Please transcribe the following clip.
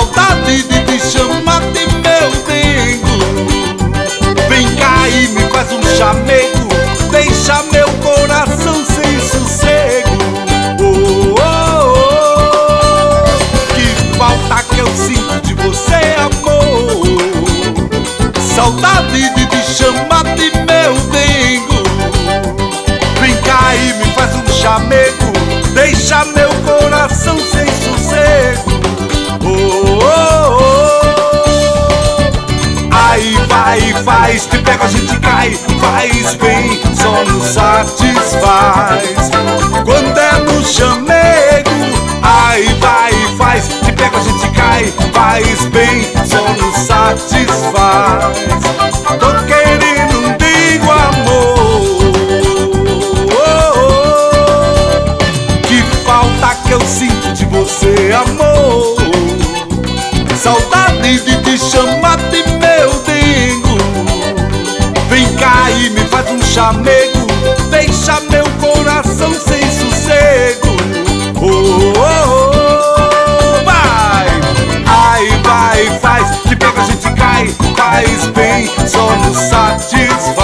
saudade de te chamar de meu dengo. Vem cá e me faz um chamego, deixa meu coração sem sossego. Oh, oh, oh. Que falta que eu sinto de você, amor. Saudade de te chamar de meu dengo. Vem cá e me faz um chamego, deixa meu coração sem sossego. Oh, oh, oh. Aí vai e faz, te pega, a gente cai, faz bem, só nos satisfaz. Quando é no chamego, aí vai e faz, te pega, a gente cai, faz bem, só nos satisfaz. Tô querendo um digo amor. Que falta que eu sinto de você, amor. Saudade de te chamar de meu dengo. Vem cá e me faz um chamego, deixa meu coração sem sossego. Oh, oh, oh. Vai! Aí vai, faz, te pega, a gente cai, faz bem, só nos satisfaz.